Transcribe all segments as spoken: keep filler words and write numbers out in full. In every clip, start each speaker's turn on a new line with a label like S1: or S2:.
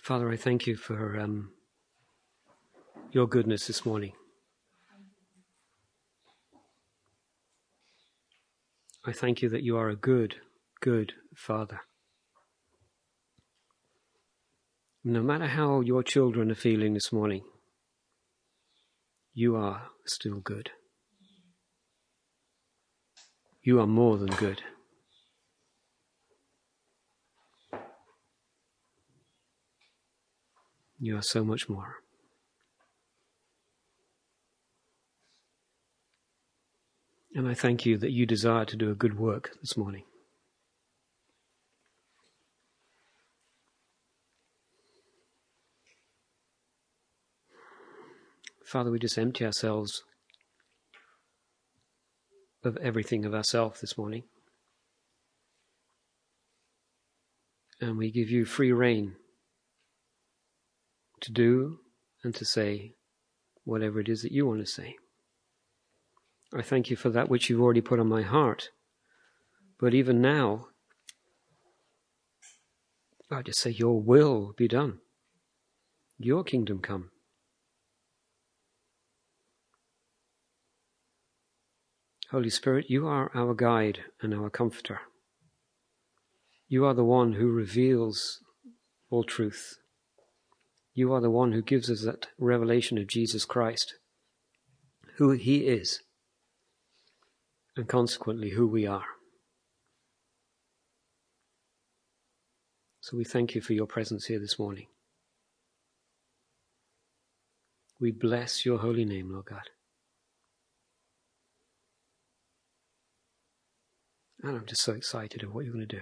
S1: Father, I thank you for um, your goodness this morning. I thank you that you are a good, good Father. No matter how your children are feeling this morning, you are still good. You are more than good. You are so much more. And I thank you that you desire to do a good work this morning. Father, we just empty ourselves of everything of ourselves this morning. And we give you free rein to do and to say whatever it is that you want to say. I thank you for that which you've already put on my heart. But even now, I just say your will be done. Your kingdom come. Holy Spirit, you are our guide and our comforter. You are the one who reveals all truth. You are the one who gives us that revelation of Jesus Christ, who he is, and consequently who we are. So we thank you for your presence here this morning. We bless your holy name, Lord God. And I'm just so excited of what you're going to do.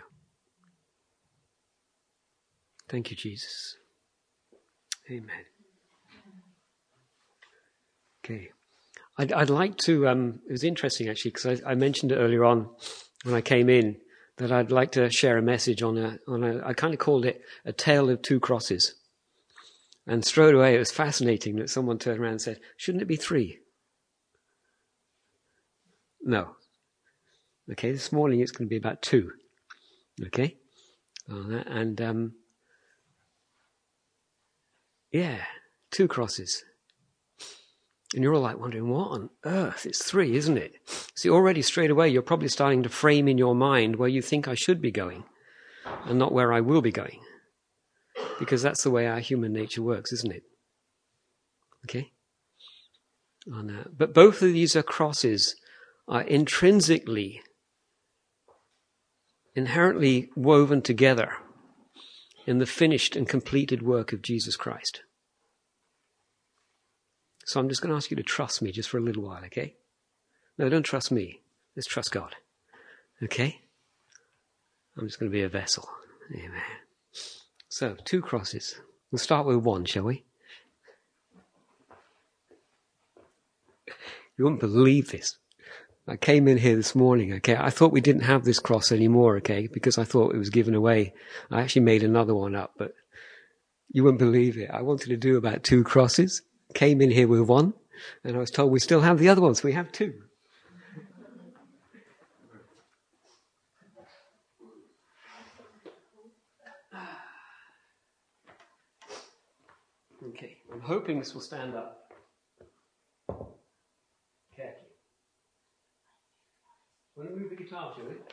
S1: Thank you, Jesus. Amen. Okay. I'd, I'd like to, um, it was interesting actually, because I, I mentioned it earlier on when I came in, that I'd like to share a message on a, on a, I kind of called it a tale of two crosses. And straight away it was fascinating that someone turned around and said, shouldn't it be three? No. Okay, this morning it's going to be about two. Okay? Uh, and, um, yeah, two crosses. And you're all like wondering, what on earth? It's three, isn't it? See, already straight away, you're probably starting to frame in your mind where you think I should be going and not where I will be going. Because that's the way our human nature works, isn't it? Okay? And, uh, but both of these are crosses are intrinsically, inherently woven together in the finished and completed work of Jesus Christ. So I'm just going to ask you to trust me just for a little while, okay? No, don't trust me. Let's trust God. Okay? I'm just going to be a vessel. Amen. So, two crosses. We'll start with one, shall we? You wouldn't believe this. I came in here this morning, okay? I thought we didn't have this cross anymore, okay? Because I thought it was given away. I actually made another one up, but you wouldn't believe it. I wanted to do about two crosses. Came in here with one, and I was told we still have the other ones. We have two. Okay, I'm hoping this will stand up. Okay. Want to move the guitar to it?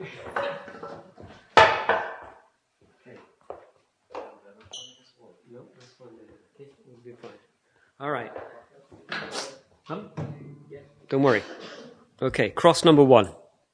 S1: Okay. No, that's fine. Okay, we'll be fine. All right. Huh? Don't worry. Okay, cross number one.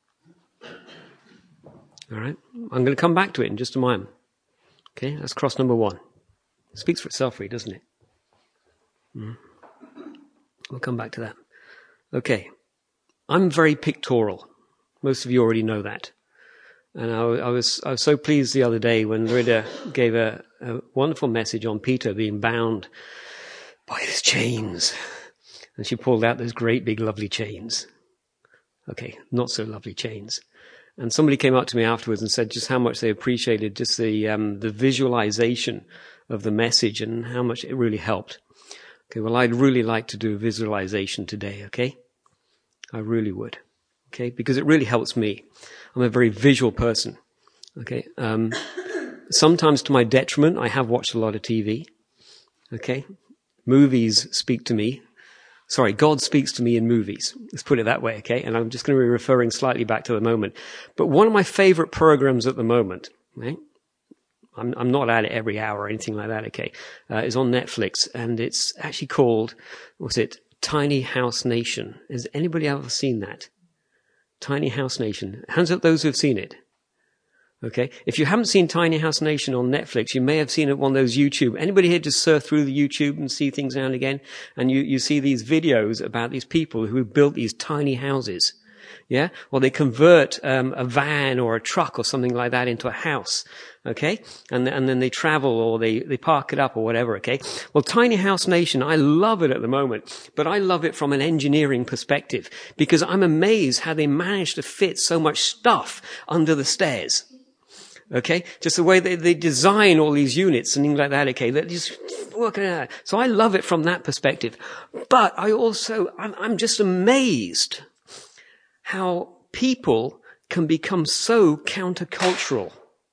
S1: All right. I'm going to come back to it in just a moment. Okay, that's cross number one. It speaks for itself, really, doesn't it? Mm. We'll come back to that. Okay. I'm very pictorial. Most of you already know that. And I, I was I was so pleased the other day when Rita gave a, a wonderful message on Peter being bound by his chains. And she pulled out those great big lovely chains. Okay, not so lovely chains. And somebody came up to me afterwards and said just how much they appreciated just the um, the visualization of the message and how much it really helped. Okay, well, I'd really like to do a visualization today, okay? I really would, okay? Because it really helps me. I'm a very visual person, okay? Um, sometimes to my detriment, I have watched a lot of T V. Okay? Movies speak to me. Sorry, God speaks to me in movies. Let's put it that way, okay? And I'm just going to be referring slightly back to the moment. But one of my favorite programs at the moment, right? I'm, I'm not at it every hour or anything like that, okay? Uh, is on Netflix, and it's actually called, what's it? Tiny House Nation. Has anybody ever seen that? Tiny House Nation. Hands up those who've seen it. Okay. If you haven't seen Tiny House Nation on Netflix, you may have seen it on one of those YouTube. Anybody here just surf through the YouTube and see things now and again? And you, you see these videos about these people who have built these tiny houses. Yeah. Well, they convert, um, a van or a truck or something like that into a house. Okay. And, and then they travel or they, they park it up or whatever. Okay. Well, Tiny House Nation, I love it at the moment, but I love it from an engineering perspective because I'm amazed how they managed to fit so much stuff under the stairs. Okay, just the way they, they design all these units and things like that. Okay, they're just working it out. So I love it from that perspective. But I also, I'm, I'm just amazed how people can become so countercultural.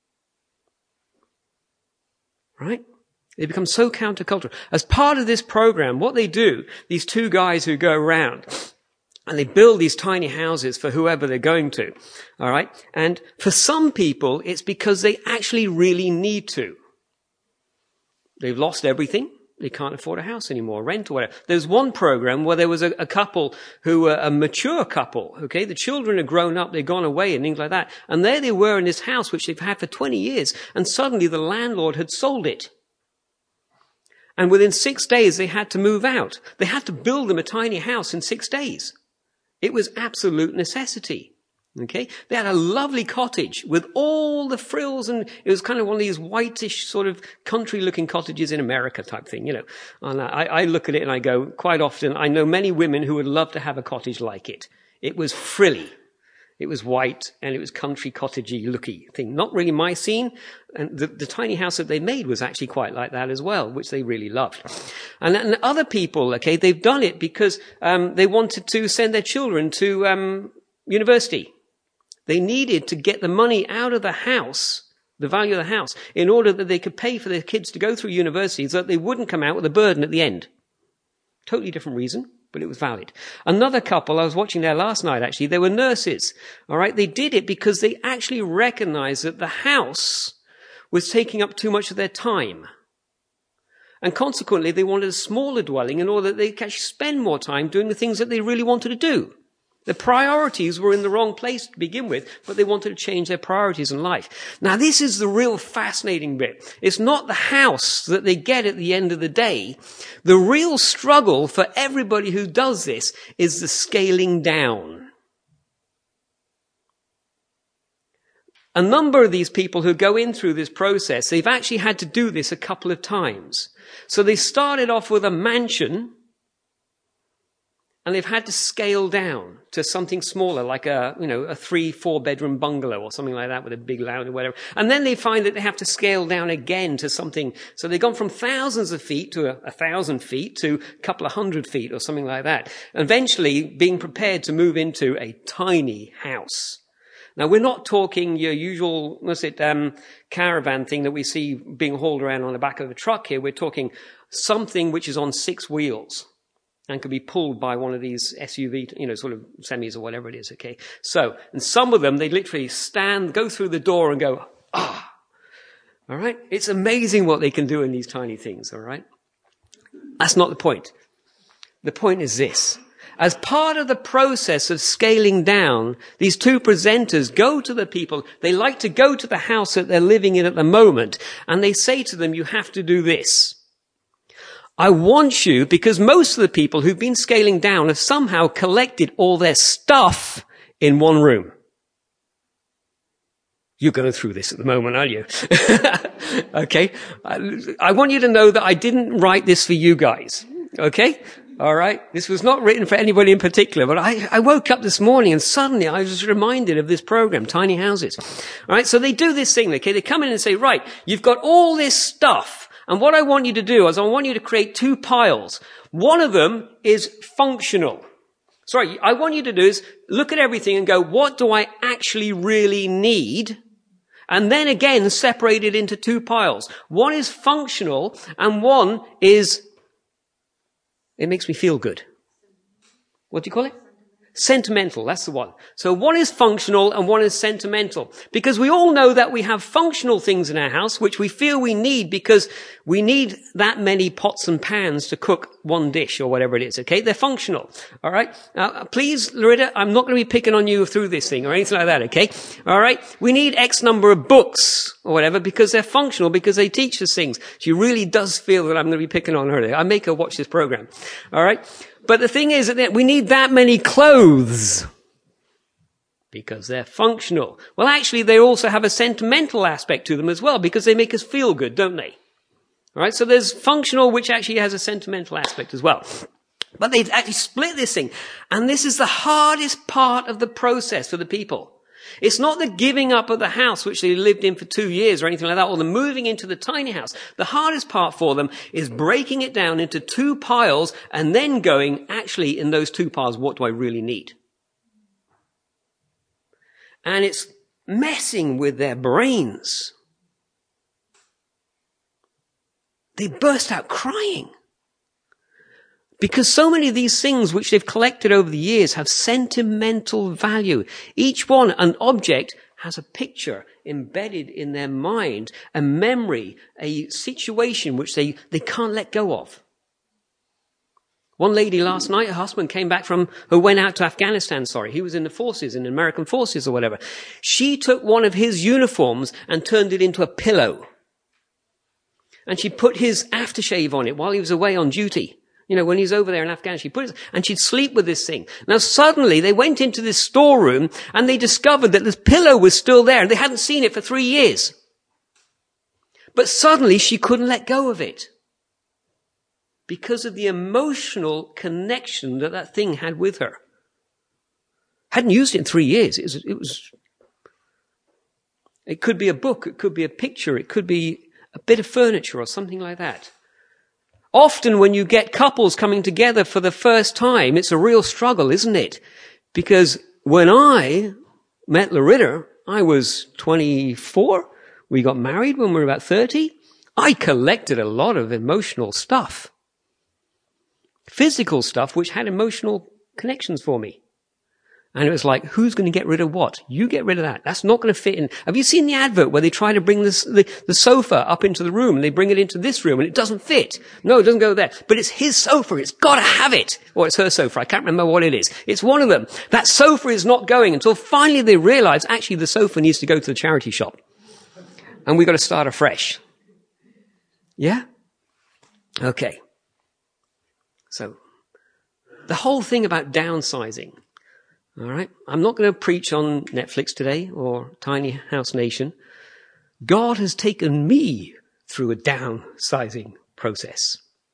S1: Right? They become so countercultural. As part of this program, what they do, these two guys who go around, and they build these tiny houses for whoever they're going to. All right. And for some people, it's because they actually really need to. They've lost everything. They can't afford a house anymore, rent or whatever. There's one program where there was a, a couple who were a mature couple. Okay. The children had grown up. They'd gone away and things like that. And there they were in this house, which they've had for twenty years. And suddenly the landlord had sold it. And within six days, they had to move out. They had to build them a tiny house in six days. It was absolute necessity. Okay. They had a lovely cottage with all the frills, and it was kind of one of these whitish sort of country looking cottages in America type thing, you know. And I, I look at it and I go, quite often, I know many women who would love to have a cottage like it. It was frilly. It was white and it was country cottagey looky thing. Not really my scene. And the, the tiny house that they made was actually quite like that as well, which they really loved. And, and other people, okay, they've done it because um, they wanted to send their children to um, university. They needed to get the money out of the house, the value of the house, in order that they could pay for their kids to go through university so that they wouldn't come out with a burden at the end. Totally different reason. But it was valid. Another couple, I was watching there last night actually, they were nurses. All right. They did it because they actually recognized that the house was taking up too much of their time. And consequently, they wanted a smaller dwelling in order that they could actually spend more time doing the things that they really wanted to do. The priorities were in the wrong place to begin with, but they wanted to change their priorities in life. Now, this is the real fascinating bit. It's not the house that they get at the end of the day. The real struggle for everybody who does this is the scaling down. A number of these people who go in through this process, they've actually had to do this a couple of times. So they started off with a mansion, and they've had to scale down to something smaller, like a, you know, a three, four bedroom bungalow or something like that with a big lounge or whatever. And then they find that they have to scale down again to something. So they've gone from thousands of feet to a, a thousand feet to a couple of hundred feet or something like that. Eventually being prepared to move into a tiny house. Now, we're not talking your usual, what's it, um, caravan thing that we see being hauled around on the back of a truck here. We're talking something which is on six wheels and can be pulled by one of these S U V, you know, sort of semis or whatever it is, okay? So, and some of them, they literally stand, go through the door and go, ah, all right? It's amazing what they can do in these tiny things, all right? That's not the point. The point is this. As part of the process of scaling down, these two presenters go to the people. They like to go to the house that they're living in at the moment, and they say to them, you have to do this. I want you, because most of the people who've been scaling down have somehow collected all their stuff in one room. You're going through this at the moment, aren't you? Okay. I, I want you to know that I didn't write this for you guys. Okay. All right. This was not written for anybody in particular, but I, I woke up this morning and suddenly I was reminded of this program, Tiny Houses. All right. So they do this thing. Okay. They come in and say, right, you've got all this stuff. And what I want you to do is I want you to create two piles. One of them is functional. Sorry, I want you to do is look at everything and go, what do I actually really need? and then again separated into two piles. One is functional and one is, it makes me feel good. What do you call it? Sentimental, that's the one. So one is functional and one is sentimental. Because we all know that we have functional things in our house which we feel we need because we need that many pots and pans to cook one dish or whatever it is, okay? They're functional, all right? Now, please, Loretta, I'm not going to be picking on you through this thing or anything like that, okay? All right? We need X number of books or whatever because they're functional, because they teach us things. She really does feel that I'm going to be picking on her. I make her watch this program, all right? But the thing is that we need that many clothes because they're functional. Well, actually, they also have a sentimental aspect to them as well because they make us feel good, don't they? All right, so there's functional, which actually has a sentimental aspect as well. But they've actually split this thing. And this is the hardest part of the process for the people. It's not the giving up of the house, which they lived in for two years or anything like that, or the moving into the tiny house. The hardest part for them is breaking it down into two piles and then going, actually, in those two piles, what do I really need? And it's messing with their brains. They burst out crying. Because so many of these things which they've collected over the years have sentimental value. Each one, an object, has a picture embedded in their mind, a memory, a situation which they, they can't let go of. One lady last night, her husband came back from, who went out to Afghanistan, sorry. He was in the forces, in the American forces or whatever. She took one of his uniforms and turned it into a pillow. And she put his aftershave on it while he was away on duty. You know, when he's over there in Afghanistan, she put it, and she'd sleep with this thing. Now suddenly they went into this storeroom and they discovered that this pillow was still there and they hadn't seen it for three years. But suddenly she couldn't let go of it because of the emotional connection that that thing had with her. Hadn't used it in three years. It was, it was, it could be a book. It could be a picture. It could be a bit of furniture or something like that. Often when you get couples coming together for the first time, it's a real struggle, isn't it? Because when I met Loretta, I was twenty-four. We got married when we were about thirty. I collected a lot of emotional stuff. Physical stuff which had emotional connections for me. And it was like, who's going to get rid of what? You get rid of that. That's not going to fit in. Have you seen the advert where they try to bring this, the, the sofa up into the room and they bring it into this room and it doesn't fit? No, it doesn't go there. But it's his sofa. It's got to have it. Or it's her sofa. I can't remember what it is. It's one of them. That sofa is not going until finally they realize actually the sofa needs to go to the charity shop. And we've got to start afresh. Yeah? Okay. So, the whole thing about downsizing. All right. I'm not going to preach on Netflix today or Tiny House Nation. God has taken me through a downsizing process.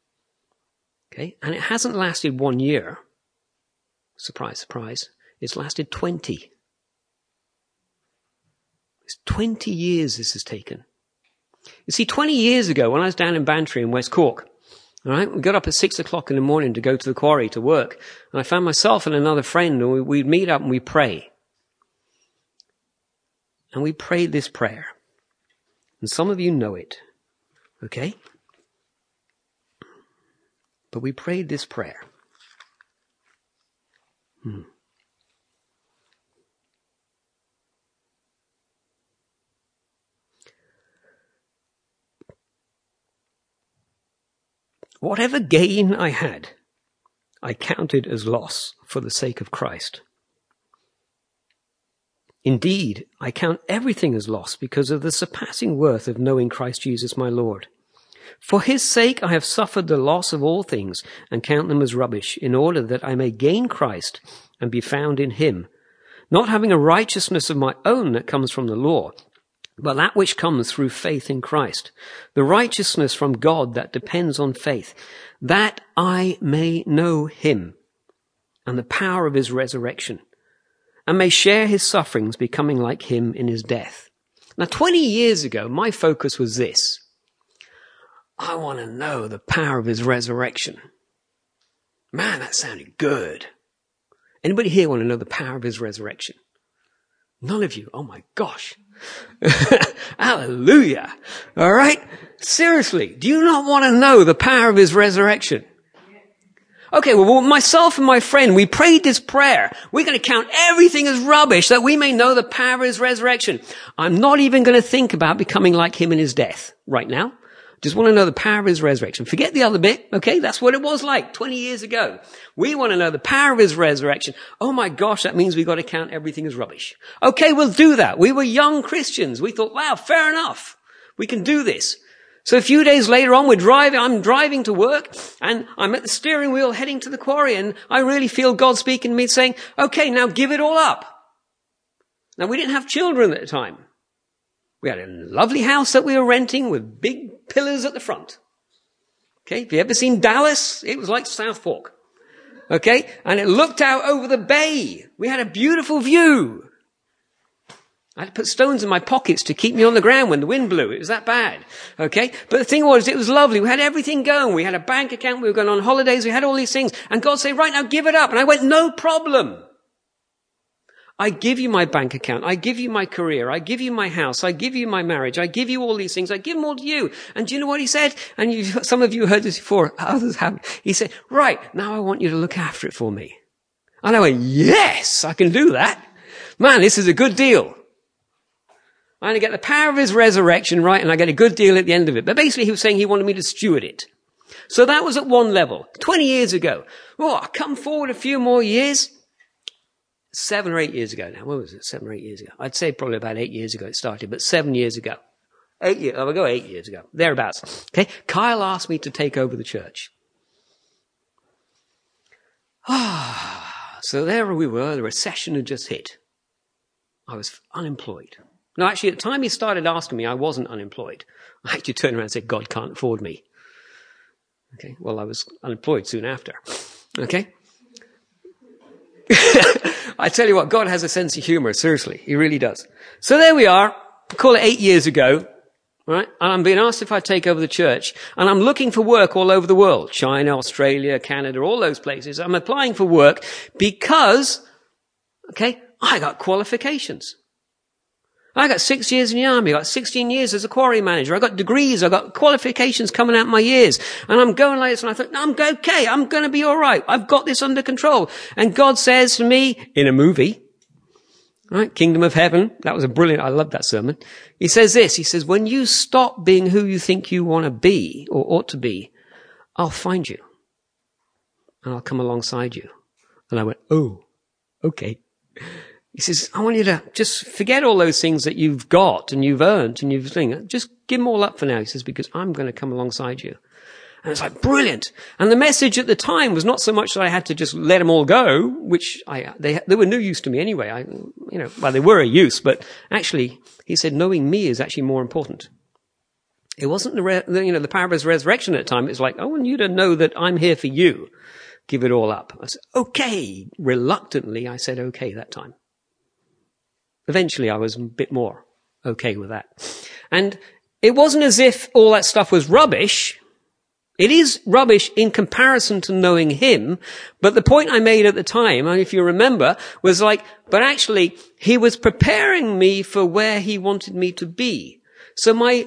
S1: Okay. And it hasn't lasted one year. Surprise, surprise. It's lasted twenty. It's twenty years this has taken. You see, twenty years ago when I was down in Bantry in West Cork, all right, we got up at six o'clock in the morning to go to the quarry to work. And I found myself and another friend, and we, we'd meet up and we pray. And we prayed this prayer. And some of you know it. Okay? But we prayed this prayer. Hmm. Whatever gain I had, I counted as loss for the sake of Christ. Indeed, I count everything as loss because of the surpassing worth of knowing Christ Jesus my Lord. For his sake I have suffered the loss of all things and count them as rubbish, in order that I may gain Christ and be found in him, not having a righteousness of my own that comes from the law, but that which comes through faith in Christ, the righteousness from God that depends on faith, that I may know him and the power of his resurrection, and may share his sufferings, becoming like him in his death. Now, twenty years ago, my focus was this. I want to know the power of his resurrection. Man, that sounded good. Anybody here want to know the power of his resurrection? None of you. Oh my gosh. Hallelujah. All right? Seriously, do you not want to know the power of his resurrection? Okay, well, myself and my friend, we prayed this prayer. We're going to count everything as rubbish that we may know the power of his resurrection. I'm not even going to think about becoming like him in his death right now. Just want to know the power of his resurrection. Forget the other bit, okay? That's what it was like twenty years ago. We want to know the power of his resurrection. Oh my gosh, that means we've got to count everything as rubbish. Okay, we'll do that. We were young Christians. We thought, wow, fair enough. We can do this. So a few days later on, we're driving, I'm driving to work, and I'm at the steering wheel heading to the quarry, and I really feel God speaking to me saying, okay, now give it all up. Now, we didn't have children at the time. We had a lovely house that we were renting with big pillars at the front. Okay, if you ever seen Dallas, it was like South Fork. Okay, and it looked out over the bay. We had a beautiful view. I had to put stones in my pockets to keep me on the ground when the wind blew. It was that bad. Okay? But the thing was, it was lovely. We had everything going. We had a bank account. We were going on holidays. We had all these things. And God said, right now, give it up. And I went, no problem. I give you my bank account. I give you my career. I give you my house. I give you my marriage. I give you all these things. I give them all to you. And do you know what he said? And you, some of you heard this before. Others haven't. He said, right, now I want you to look after it for me. And I went, yes, I can do that. Man, this is a good deal. I'm going to get the power of his resurrection, right, and I get a good deal at the end of it. But basically he was saying he wanted me to steward it. So that was at one level, twenty years ago. Oh, I come forward a few more years. Seven or eight years ago now. What was it? Seven or eight years ago. I'd say probably about eight years ago it started, but seven years ago. Eight years, oh, I'll go eight years ago. Thereabouts. Okay. Kyle asked me to take over the church. Ah, so there we were. The recession had just hit. I was unemployed. No, actually, at the time he started asking me, I wasn't unemployed. I actually turned around and said, God can't afford me. Okay, well, I was unemployed soon after. Okay? I tell you what, God has a sense of humor, seriously. He really does. So there we are, call it eight years ago, right? And I'm being asked if I take over the church. And I'm looking for work all over the world. China, Australia, Canada, all those places. I'm applying for work because, okay, I got qualifications. I got six years in the army. I got sixteen years as a quarry manager. I got degrees. I got qualifications coming out my years. And I'm going like this and I thought, no, I'm okay. I'm going to be all right. I've got this under control. And God says to me in a movie, right? Kingdom of Heaven. That was a brilliant, I love that sermon. He says this, he says, when you stop being who you think you want to be or ought to be, I'll find you and I'll come alongside you. And I went, oh, okay. He says, I want you to just forget all those things that you've got and you've earned and you've thing. Just give them all up for now. He says, because I'm going to come alongside you. And it's like, brilliant. And the message at the time was not so much that I had to just let them all go, which I, they, they were no use to me anyway. I, you know, well, they were a use, but actually, he said, knowing me is actually more important. It wasn't the, re, you know, the power of his resurrection at the time. It was like, I want you to know that I'm here for you. Give it all up. I said, okay. Reluctantly, I said, okay, that time. Eventually, I was a bit more okay with that. And it wasn't as if all that stuff was rubbish. It is rubbish in comparison to knowing him. But the point I made at the time, and if you remember, was like, but actually, he was preparing me for where he wanted me to be. So my,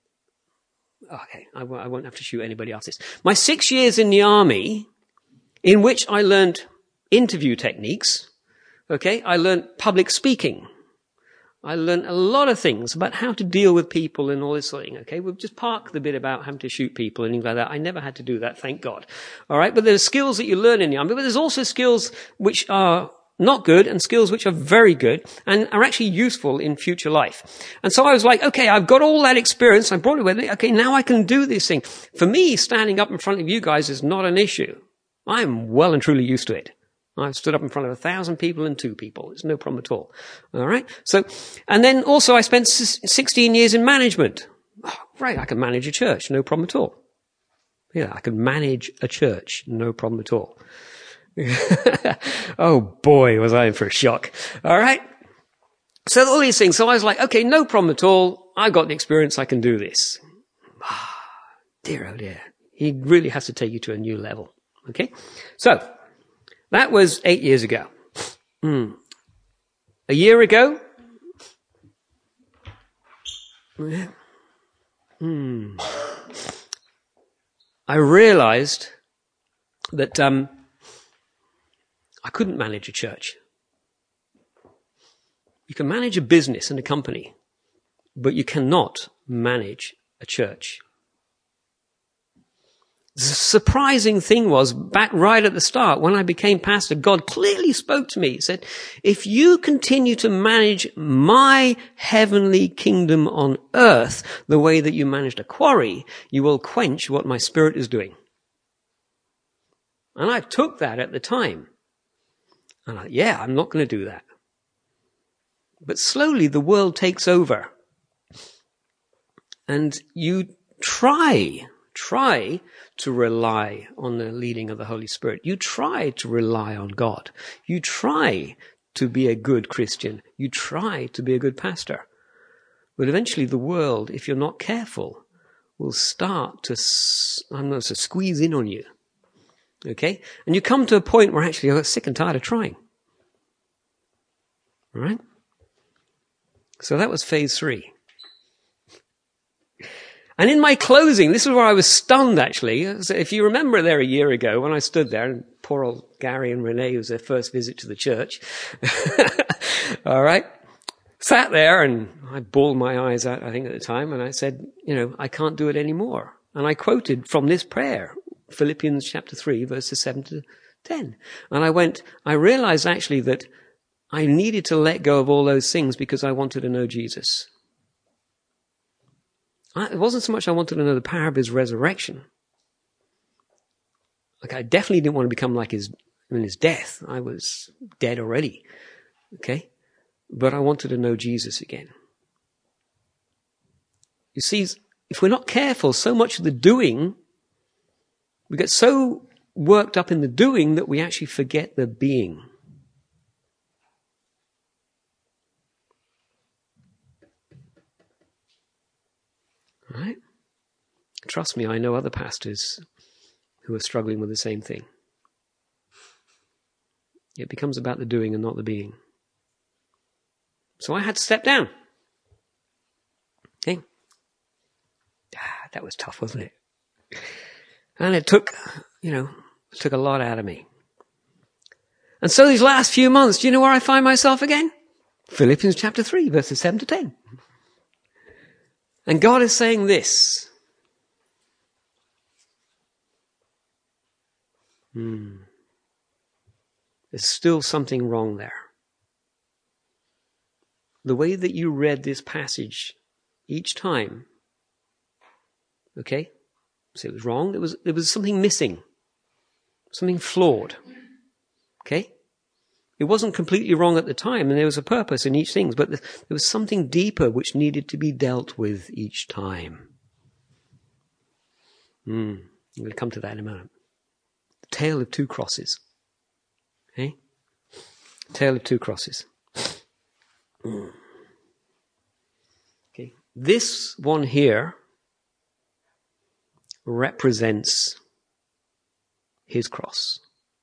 S1: okay, I won't, I won't have to shoot anybody else this. My six years in the army, in which I learned interview techniques, okay, I learned public speaking. I learned a lot of things about how to deal with people and all this sort of thing, okay? We'll just park the bit about having to shoot people and things like that. I never had to do that, thank God. All right? But there's skills that you learn in the army, but there's also skills which are not good and skills which are very good and are actually useful in future life. And so I was like, okay, I've got all that experience. I brought it with me. Okay, now I can do this thing. For me, standing up in front of you guys is not an issue. I'm well and truly used to it. I've stood up in front of a thousand people and two people. It's no problem at all. All right. So, and then also I spent sixteen years in management. Oh, right. I can manage a church. No problem at all. Yeah. I can manage a church. No problem at all. Oh boy, was I in for a shock. All right. So all these things. So I was like, okay, no problem at all. I've got the experience. I can do this. Ah, dear, oh dear. He really has to take you to a new level. Okay. So, that was eight years ago. Mm. A year ago, Hmm. I realized that um, I couldn't manage a church. You can manage a business and a company, but you cannot manage a church. The surprising thing was, back right at the start, when I became pastor, God clearly spoke to me. He said, if you continue to manage my heavenly kingdom on earth the way that you managed a quarry, you will quench what my Spirit is doing. And I took that at the time. And I, yeah, I'm not going to do that. But slowly the world takes over. And you try, try to rely on the leading of the Holy Spirit. You try to rely on God. You try to be a good Christian. You try to be a good pastor. But eventually the world, if you're not careful, will start to, I don't know, to squeeze in on you. Okay? And you come to a point where actually you're sick and tired of trying. All right? So that was phase three. And in my closing, this is where I was stunned, actually. If you remember there a year ago when I stood there, and poor old Gary and Renee, it was their first visit to the church. All right. Sat there and I bawled my eyes out, I think, at the time. And I said, you know, I can't do it anymore. And I quoted from this prayer, Philippians chapter three, verses seven to ten. And I went, I realized actually that I needed to let go of all those things because I wanted to know Jesus. I, it wasn't so much I wanted to know the power of his resurrection. Like, I definitely didn't want to become like his, in his death. I was dead already. Okay? But I wanted to know Jesus again. You see, if we're not careful, so much of the doing, we get so worked up in the doing that we actually forget the being. Right? Trust me, I know other pastors who are struggling with the same thing. It becomes about the doing and not the being. So I had to step down. Okay? Ah, that was tough, wasn't it? And it took, you know, it took a lot out of me. And so these last few months, do you know where I find myself again? Philippians chapter three, verses seven to ten. And God is saying this. Hmm. There's still something wrong there. The way that you read this passage each time, okay? So it was wrong. There was, there was something missing. Something flawed. Okay? It wasn't completely wrong at the time, and there was a purpose in each thing, but there was something deeper which needed to be dealt with each time. Mm, I'm going to come to that in a moment. The tale of two crosses. Okay? Tale of two crosses. Mm. Okay. This one here represents his cross.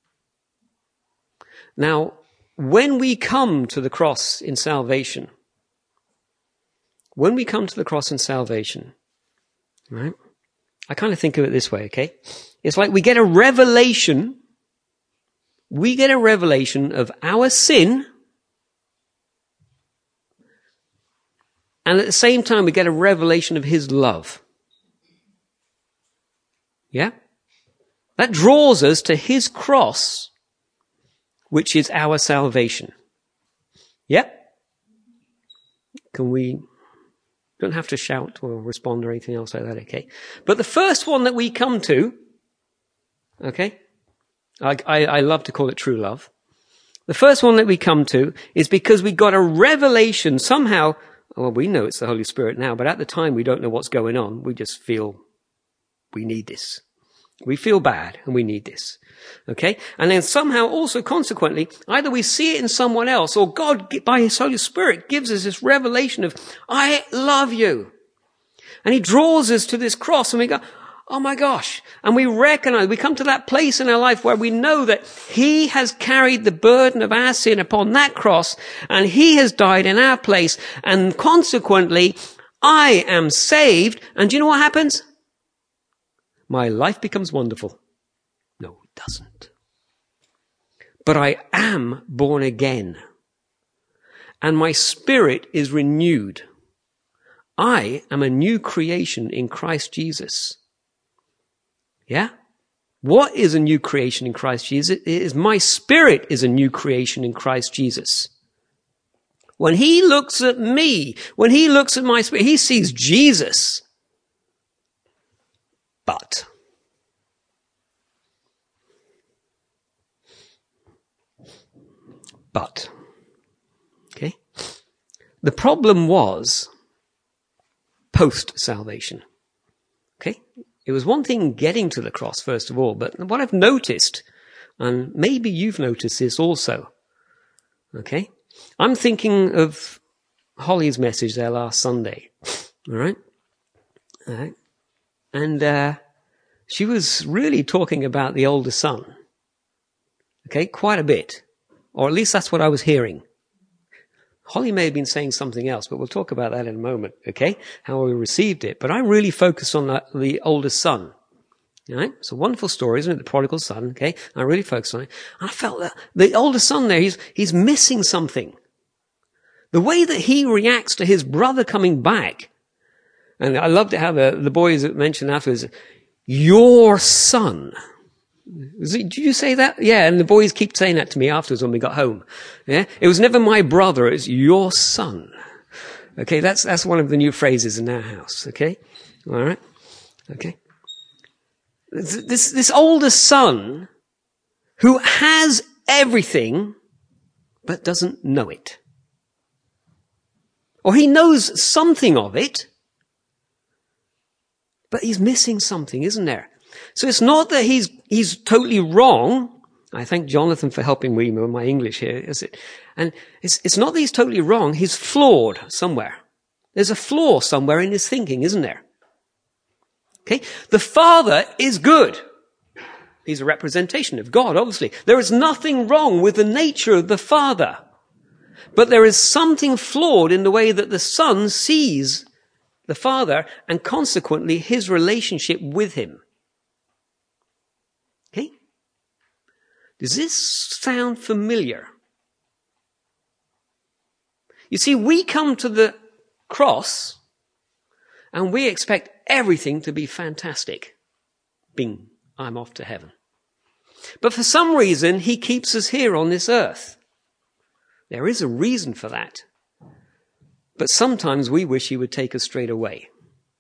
S1: Now, when we come to the cross in salvation, when we come to the cross in salvation, right? I kind of think of it this way, okay? It's like we get a revelation, we get a revelation of our sin, and at the same time we get a revelation of his love. Yeah? That draws us to his cross, which is our salvation. Yeah? Can we, don't have to shout or respond or anything else like that, okay? But the first one that we come to, okay? I, I, I love to call it true love. The first one that we come to is because we got a revelation somehow. Well, we know it's the Holy Spirit now, but at the time we don't know what's going on. We just feel we need this. We feel bad and we need this. Okay? And then somehow also consequently, either we see it in someone else or God, by his Holy Spirit, gives us this revelation of, I love you. And he draws us to this cross and we go, oh my gosh. And we recognize, we come to that place in our life where we know that he has carried the burden of our sin upon that cross and he has died in our place. And consequently, I am saved. And do you know what happens? My life becomes wonderful. No, it doesn't. But I am born again. And my spirit is renewed. I am a new creation in Christ Jesus. Yeah? What is a new creation in Christ Jesus? It is my spirit is a new creation in Christ Jesus. When he looks at me, when he looks at my spirit, he sees Jesus. But But okay? The problem was post-salvation. Okay? It was one thing getting to the cross, first of all, but what I've noticed, and maybe you've noticed this also, okay? I'm thinking of Holly's message there last Sunday, all right? All right. And uh, she was really talking about the older son, okay, quite a bit, or at least that's what I was hearing. Holly may have been saying something else, but we'll talk about that in a moment, okay, how we received it. But I'm really focused on the, the older son. All right? It's a wonderful story, isn't it? The prodigal son, okay? I really focused on it. I felt that the older son there, he's, he's missing something. The way that he reacts to his brother coming back. And I loved it how the, the boys mentioned afterwards, your son. Did you say that? Yeah, and the boys keep saying that to me afterwards when we got home. Yeah? It was never my brother, it's your son. Okay, that's, that's one of the new phrases in our house, okay? All right? Okay. This, this older son who has everything but doesn't know it. Or he knows something of it, but he's missing something, isn't there? So it's not that he's, he's totally wrong. I thank Jonathan for helping me with my English here, is it? And it's, it's not that he's totally wrong. He's flawed somewhere. There's a flaw somewhere in his thinking, isn't there? Okay. The Father is good. He's a representation of God, obviously. There is nothing wrong with the nature of the Father. But there is something flawed in the way that the Son sees the Father and consequently his relationship with him. Okay? Does this sound familiar? You see, we come to the cross and we expect everything to be fantastic. Bing, I'm off to heaven. But for some reason, he keeps us here on this earth. There is a reason for that. But sometimes we wish he would take us straight away.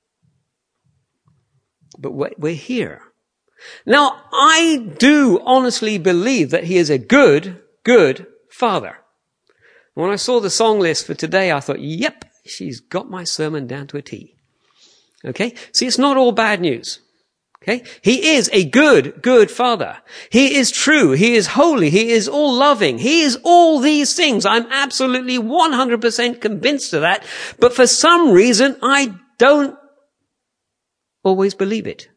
S1: But we're here. Now, I do honestly believe that he is a good, good Father. When I saw the song list for today, I thought, yep, she's got my sermon down to a T. Okay? See, it's not all bad news. Okay? He is a good, good Father. He is true. He is holy. He is all loving. He is all these things. I'm absolutely one hundred percent convinced of that. But for some reason, I don't always believe it.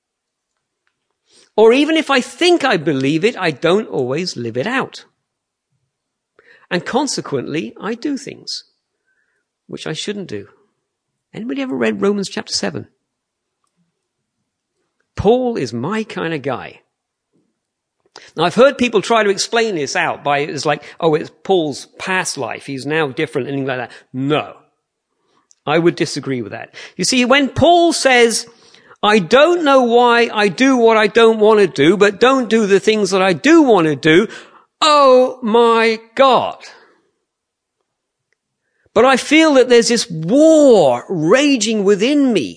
S1: Or even if I think I believe it, I don't always live it out. And consequently, I do things which I shouldn't do. Anybody ever read Romans chapter seven? Paul is my kind of guy. Now, I've heard people try to explain this out by, it's like, oh, it's Paul's past life. He's now different, anything like that. No. I would disagree with that. You see, when Paul says, I don't know why I do what I don't want to do, but don't do the things that I do want to do, oh my God. But I feel that there's this war raging within me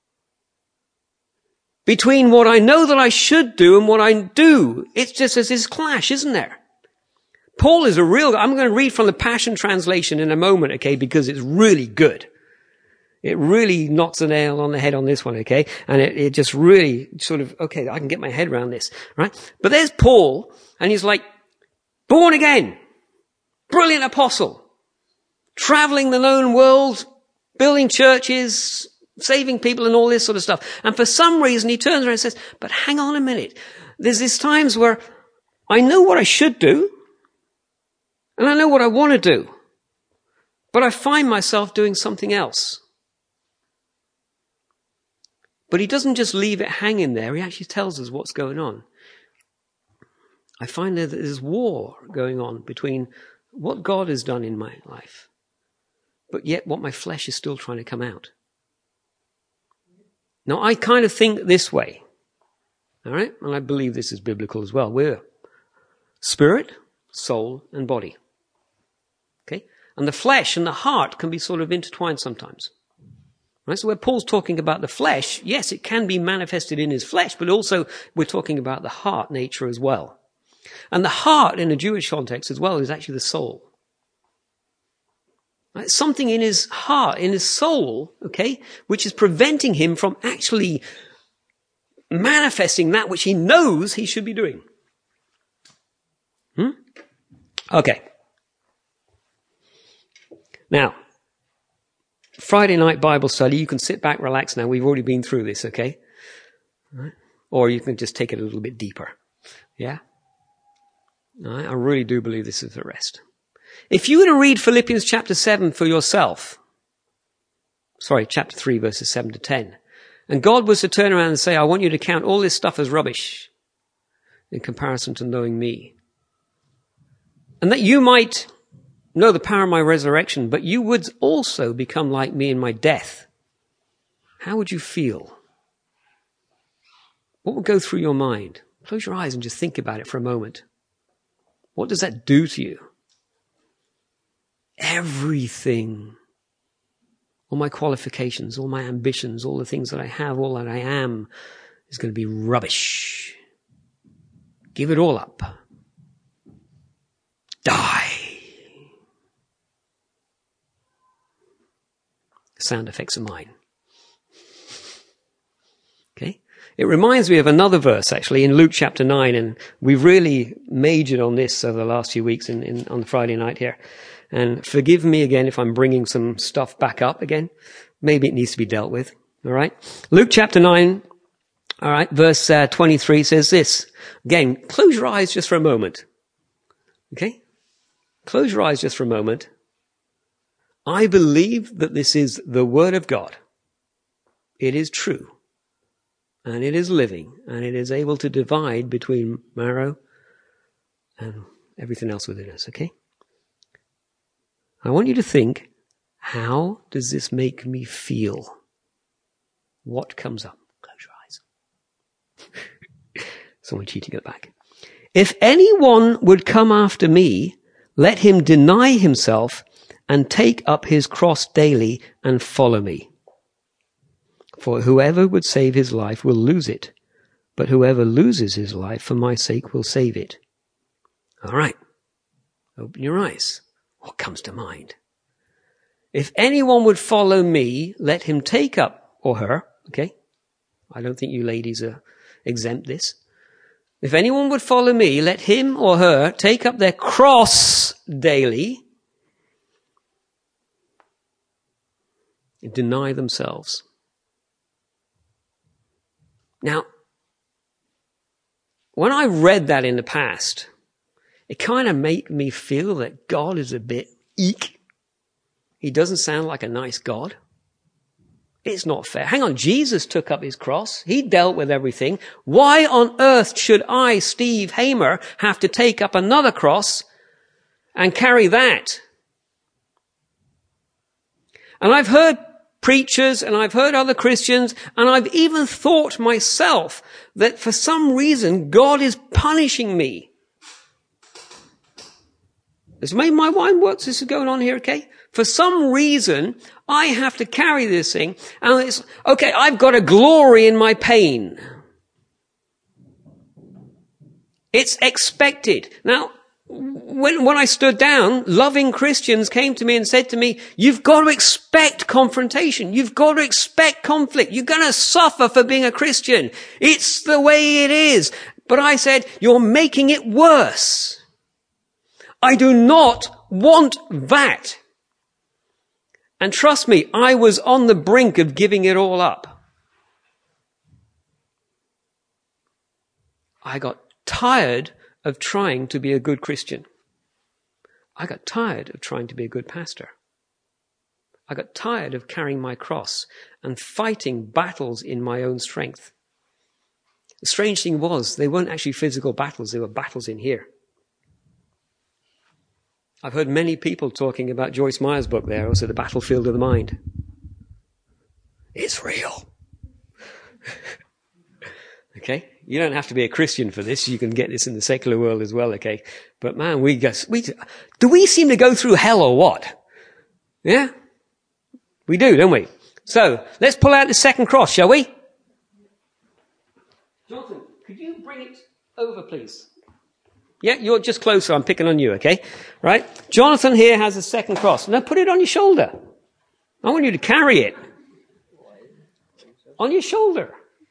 S1: between what I know that I should do and what I do. It's just as this clash, isn't there? Paul is a real, I'm going to read from the Passion Translation in a moment, okay, because it's really good. It really knocks the nail on the head on this one, okay? And it, it just really sort of, okay, I can get my head around this, right? But there's Paul, and he's like, born again, brilliant apostle, traveling the known world, building churches, saving people and all this sort of stuff. And for some reason, he turns around and says, but hang on a minute. There's these times where I know what I should do, and I know what I want to do, but I find myself doing something else. But he doesn't just leave it hanging there. He actually tells us what's going on. I find that there's war going on between what God has done in my life, but yet what my flesh is still trying to come out. Now, I kind of think this way, all right? And I believe this is biblical as well. We're spirit, soul, and body. Okay? And the flesh and the heart can be sort of intertwined sometimes. Right? So where Paul's talking about the flesh, yes, it can be manifested in his flesh, but also we're talking about the heart nature as well. And the heart in a Jewish context as well is actually the soul. Right? Something in his heart, in his soul, okay, which is preventing him from actually manifesting that which he knows he should be doing. Hmm? Okay. Now, Friday night Bible study, you can sit back, relax now. We've already been through this, okay? Right? Or you can just take it a little bit deeper. Yeah? Right? I really do believe this is the rest. If you were to read Philippians chapter seven for yourself, sorry, chapter three, verses seven to ten, and God was to turn around and say, I want you to count all this stuff as rubbish in comparison to knowing me. And that you might know the power of my resurrection, but you would also become like me in my death. How would you feel? What would go through your mind? Close your eyes and just think about it for a moment. What does that do to you? Everything, all my qualifications, all my ambitions, all the things that I have, all that I am, is going to be rubbish. Give it all up. Die. Sound effects of mine. Okay? It reminds me of another verse, actually, in Luke chapter nine, and we've really majored on this over the last few weeks in, in, on Friday night here. And forgive me again if I'm bringing some stuff back up again. Maybe it needs to be dealt with. All right? Luke chapter nine, all right, verse uh, twenty-three says this. Again, close your eyes just for a moment. Okay? Close your eyes just for a moment. I believe that this is the Word of God. It is true. And it is living. And it is able to divide between marrow and everything else within us. Okay? I want you to think, how does this make me feel? What comes up? Close your eyes. Someone cheating at the back. If anyone would come after me, let him deny himself and take up his cross daily and follow me. For whoever would save his life will lose it, but whoever loses his life for my sake will save it. All right. Open your eyes. What comes to mind? If anyone would follow me, let him take up, or her, okay? I don't think you ladies are exempt this. If anyone would follow me, let him or her take up their cross daily and deny themselves. Now, when I read that in the past, it kind of made me feel that God is a bit eek. He doesn't sound like a nice God. It's not fair. Hang on, Jesus took up his cross. He dealt with everything. Why on earth should I, Steve Hamer, have to take up another cross and carry that? And I've heard preachers and I've heard other Christians and I've even thought myself that for some reason God is punishing me. This made my mind works. This is going on here, okay? For some reason, I have to carry this thing, and it's, okay, I've got to glory in my pain. It's expected. Now, when, when I stood down, loving Christians came to me and said to me, you've got to expect confrontation. You've got to expect conflict. You're going to suffer for being a Christian. It's the way it is. But I said, you're making it worse. I do not want that. And trust me, I was on the brink of giving it all up. I got tired of trying to be a good Christian. I got tired of trying to be a good pastor. I got tired of carrying my cross and fighting battles in my own strength. The strange thing was, they weren't actually physical battles, they were battles in here. I've heard many people talking about Joyce Meyer's book there, also The Battlefield of the Mind. It's real. Okay? You don't have to be a Christian for this. You can get this in the secular world as well, okay? But man, we go, we, do we seem to go through hell or what? Yeah? We do, don't we? So, let's pull out the second cross, shall we? Jonathan, could you bring it over, please? Yeah, you're just closer. I'm picking on you, okay? Right? Jonathan here has a second cross. Now put it on your shoulder. I want you to carry it. On your shoulder.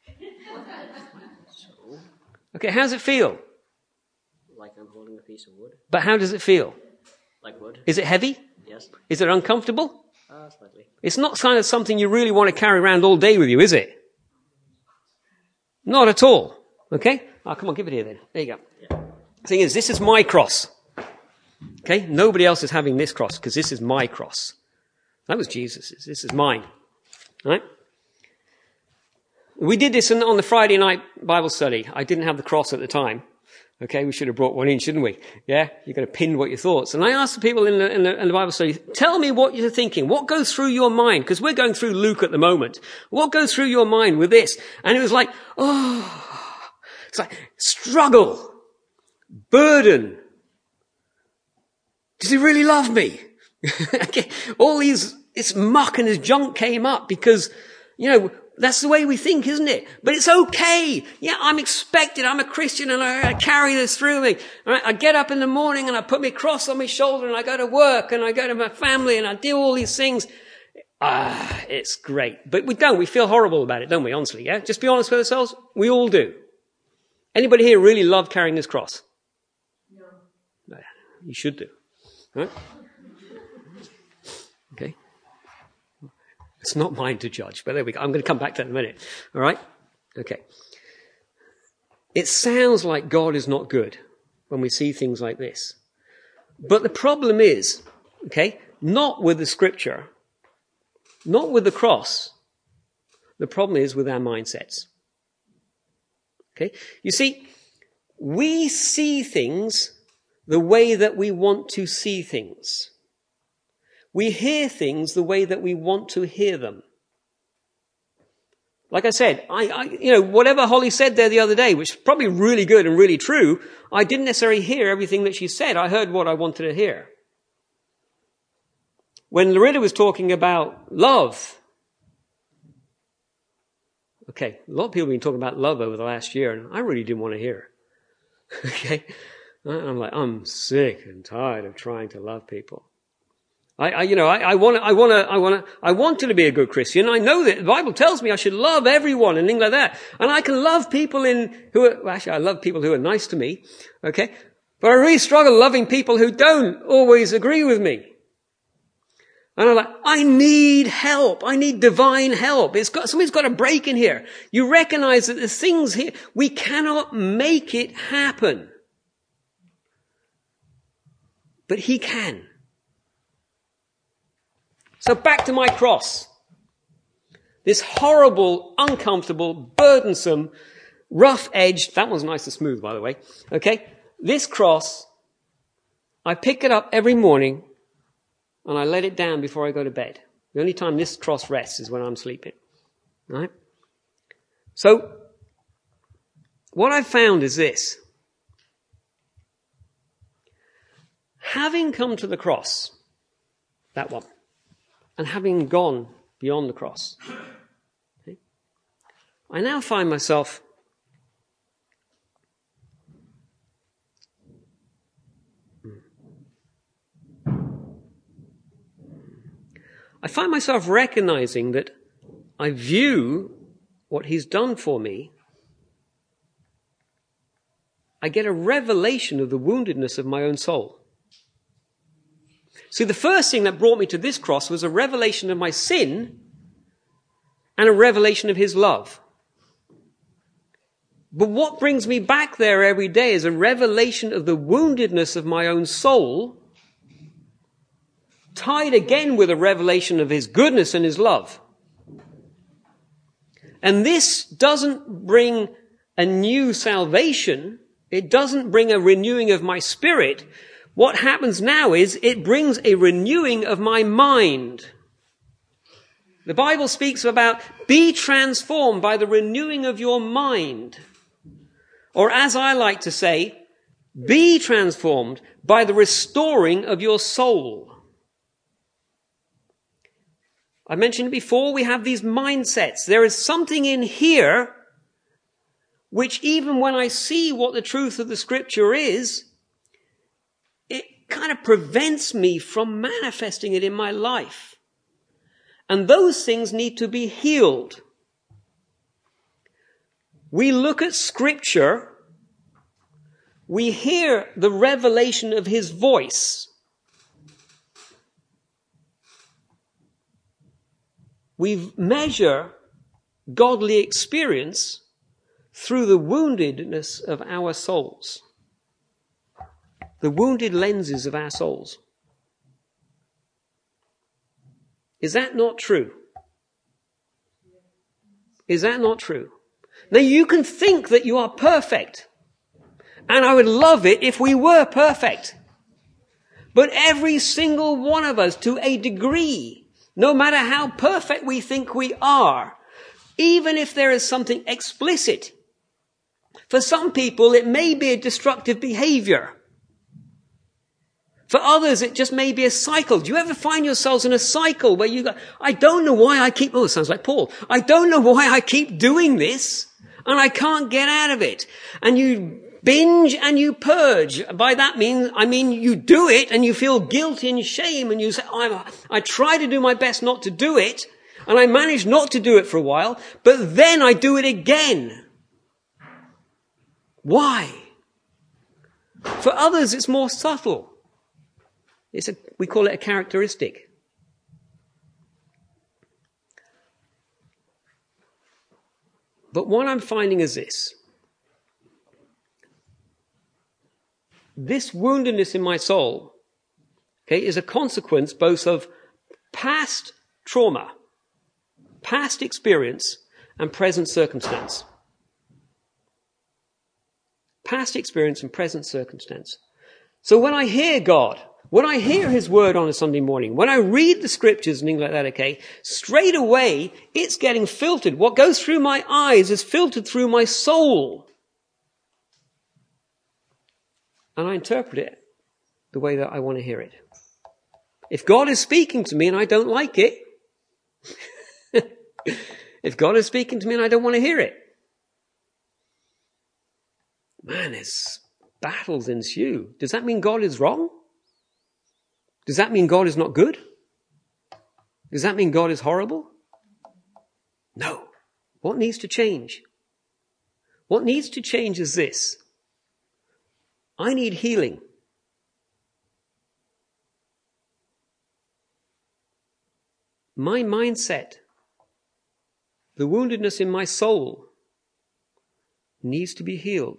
S1: Okay, how does it feel?
S2: Like I'm holding a piece of wood.
S1: But how does it feel?
S2: Like wood.
S1: Is it heavy?
S2: Yes.
S1: Is it uncomfortable?
S2: Uh, slightly.
S1: It's not kind of something you really want to carry around all day with you, is it? Not at all. Okay? Oh, come on, give it here then. There you go. Yeah. The thing is, this is my cross. Okay? Nobody else is having this cross because this is my cross. That was Jesus's. This is mine. All right? We did this on the Friday night Bible study. I didn't have the cross at the time. Okay, we should have brought one in, shouldn't we? Yeah, you're going to pin what your thoughts. And I asked the people in the, in the, in the Bible study, tell me what you're thinking. What goes through your mind? Because we're going through Luke at the moment. What goes through your mind with this? And it was like, oh, it's like struggle, burden. Does he really love me? Okay, all these, this muck and this junk came up because, you know, that's the way we think, isn't it? But it's okay. Yeah, I'm expected. I'm a Christian and I, I carry this through me. All right, I get up in the morning and I put my cross on my shoulder and I go to work and I go to my family and I do all these things. Ah, it's great. But we don't. We feel horrible about it, don't we? Honestly, yeah? Just be honest with ourselves. We all do. Anybody here really love carrying this cross? No. You should do. Right? Okay. It's not mine to judge, but there we go. I'm going to come back to that in a minute. All right? Okay. It sounds like God is not good when we see things like this. But the problem is, okay, not with the scripture, not with the cross. The problem is with our mindsets. Okay? You see, we see things the way that we want to see things. We hear things the way that we want to hear them. Like I said, I, I, you know, whatever Holly said there the other day, which is probably really good and really true, I didn't necessarily hear everything that she said. I heard what I wanted to hear. When Loretta was talking about love, okay, a lot of people have been talking about love over the last year, and I really didn't want to hear. Okay? I'm like, I'm sick and tired of trying to love people. I, I, you know, I, I want to, I want to, I want to, I wanted to be a good Christian. I know that the Bible tells me I should love everyone and things like that. And I can love people in, who are, well, actually I love people who are nice to me. Okay. But I really struggle loving people who don't always agree with me. And I'm like, I need help. I need divine help. It's got, somebody's got to break in here. You recognize that the things here, we cannot make it happen. But he can. So back to my cross. This horrible, uncomfortable, burdensome, rough-edged, that one's nice and smooth, by the way. Okay? This cross, I pick it up every morning and I let it down before I go to bed. The only time this cross rests is when I'm sleeping. Right? So, what I've found is this. Having come to the cross, that one, and having gone beyond the cross, okay, I now find myself I find myself recognizing that I view what he's done for me. I get a revelation of the woundedness of my own soul. See, the first thing that brought me to this cross was a revelation of my sin and a revelation of his love. But what brings me back there every day is a revelation of the woundedness of my own soul tied again with a revelation of his goodness and his love. And this doesn't bring a new salvation. It doesn't bring a renewing of my spirit. What happens now is it brings a renewing of my mind. The Bible speaks about be transformed by the renewing of your mind. Or as I like to say, be transformed by the restoring of your soul. I mentioned before, we have these mindsets. There is something in here which even when I see what the truth of the scripture is, it kind of prevents me from manifesting it in my life. And those things need to be healed. We look at scripture, we hear the revelation of his voice. We measure godly experience through the woundedness of our souls. The wounded lenses of our souls. Is that not true? Is that not true? Now you can think that you are perfect. And I would love it if we were perfect. But every single one of us, to a degree, no matter how perfect we think we are, even if there is something explicit, for some people it may be a destructive behavior. For others it just may be a cycle. Do you ever find yourselves in a cycle where you go, I don't know why I keep, oh, it sounds like Paul. I don't know why I keep doing this and I can't get out of it. And you binge and you purge. By that mean, I mean you do it and you feel guilt and shame and you say, I, I try to do my best not to do it and I manage not to do it for a while, but then I do it again. Why? For others, it's more subtle. It's a, we call it a characteristic. But what I'm finding is this. This woundedness in my soul, okay, is a consequence both of past trauma, past experience, and present circumstance. Past experience and present circumstance. So when I hear God, when I hear his word on a Sunday morning, when I read the scriptures and things like that, okay, straight away, it's getting filtered. What goes through my eyes is filtered through my soul. And I interpret it the way that I want to hear it. If God is speaking to me and I don't like it, if God is speaking to me and I don't want to hear it, man, there's battles ensue. Does that mean God is wrong? Does that mean God is not good? Does that mean God is horrible? No. What needs to change? What needs to change is this. I need healing. My mindset, the woundedness in my soul, needs to be healed.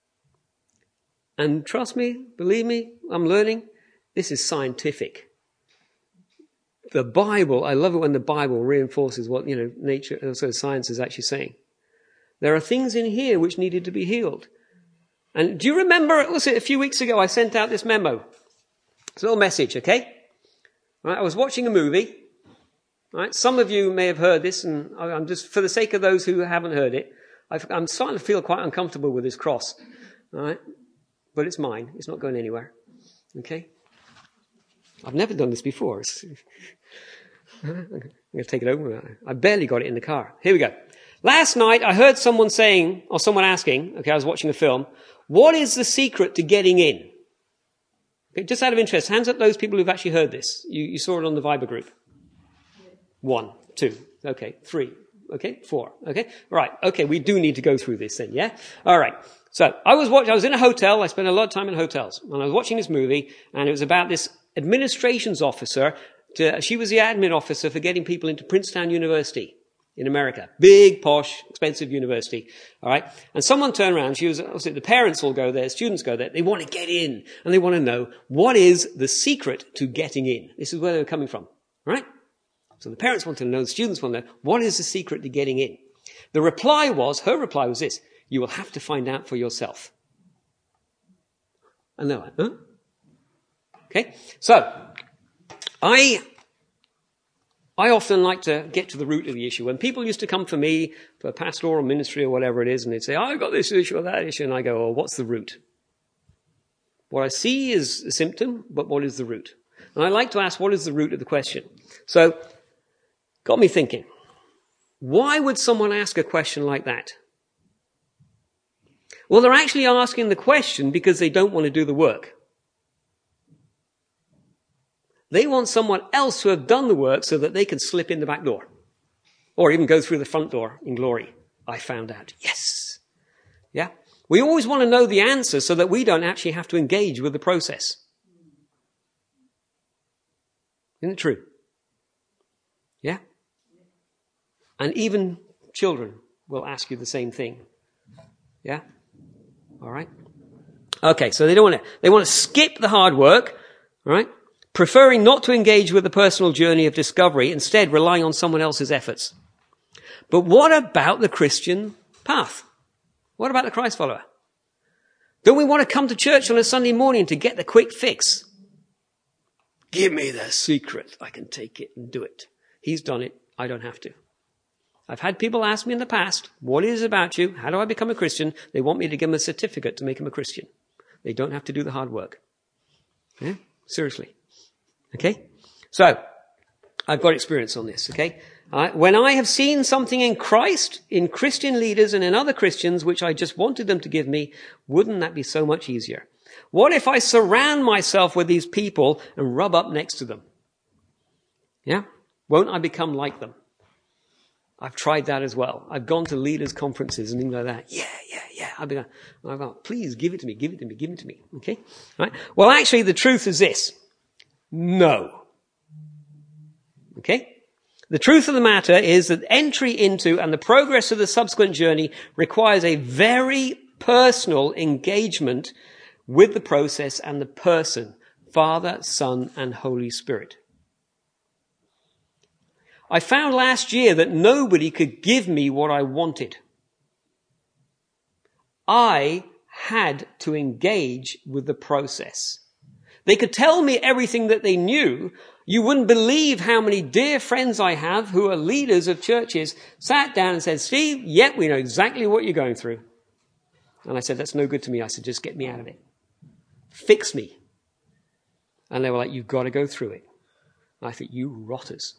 S1: And trust me, believe me, I'm learning, this is scientific. The Bible, I love it when the Bible reinforces what, you know, nature, also science is actually saying. There are things in here which needed to be healed. And do you remember, was it a few weeks ago I sent out this memo? It's a little message, okay? Right, I was watching a movie. Right, some of you may have heard this, and I'm just, for the sake of those who haven't heard it, I've, I'm starting to feel quite uncomfortable with this cross. All right? But it's mine. It's not going anywhere. Okay? I've never done this before. I'm going to take it over. I barely got it in the car. Here we go. Last night, I heard someone saying, or someone asking, okay, I was watching a film, what is the secret to getting in? Okay, just out of interest, hands up those people who've actually heard this. You, you saw it on the Viber group. One, two, okay, three, okay, four, okay. Right, okay, we do need to go through this then, yeah? All right. So, I was watching, I was in a hotel, I spent a lot of time in hotels, and I was watching this movie, and it was about this administrations officer, to, she was the admin officer for getting people into Princetown University. in America. Big, posh, expensive university. All right. And someone turned around. She was, obviously the parents all go there, students go there. They want to get in and they want to know what is the secret to getting in. This is where they were coming from. Right? So the parents want to know, the students want to know, what is the secret to getting in? The reply was, her reply was this: you will have to find out for yourself. And they're like, huh? Okay. So, I, I often like to get to the root of the issue. When people used to come for me for pastoral ministry or whatever it is, and they'd say, oh, I've got this issue or that issue, and I go, oh, what's the root? What I see is a symptom, but what is the root? And I like to ask, what is the root of the question? So, got me thinking, why would someone ask a question like that? Well, they're actually asking the question because they don't want to do the work. They want someone else to have done the work so that they can slip in the back door. Or even go through the front door in glory. I found out. Yes. Yeah. We always want to know the answer so that we don't actually have to engage with the process. Isn't it true? Yeah. And even children will ask you the same thing. Yeah? All right? Okay, so they don't want to, they want to skip the hard work, right? Preferring not to engage with the personal journey of discovery, instead relying on someone else's efforts. But what about the Christian path? What about the Christ follower? Don't we want to come to church on a Sunday morning to get the quick fix? Give me the secret. I can take it and do it. He's done it. I don't have to. I've had people ask me in the past, what is it about you? How do I become a Christian? They want me to give them a certificate to make them a Christian. They don't have to do the hard work. Yeah? Seriously. Okay? So, I've got experience on this, okay? Uh, when I have seen something in Christ, in Christian leaders and in other Christians, which I just wanted them to give me, wouldn't that be so much easier? What if I surround myself with these people and rub up next to them? Yeah? Won't I become like them? I've tried that as well. I've gone to leaders' conferences and things like that. Yeah, yeah, yeah. I've been, I've gone, please give it to me, give it to me, give it to me. Okay? Right? Well, actually, the truth is this. No. Okay? The truth of the matter is that entry into and the progress of the subsequent journey requires a very personal engagement with the process and the person, Father, Son, and Holy Spirit. I found last year that nobody could give me what I wanted. I had to engage with the process. They could tell me everything that they knew. You wouldn't believe how many dear friends I have who are leaders of churches sat down and said, Steve, yep, we know exactly what you're going through. And I said, that's no good to me. I said, just get me out of it. Fix me. And they were like, you've got to go through it. And I thought, you rotters.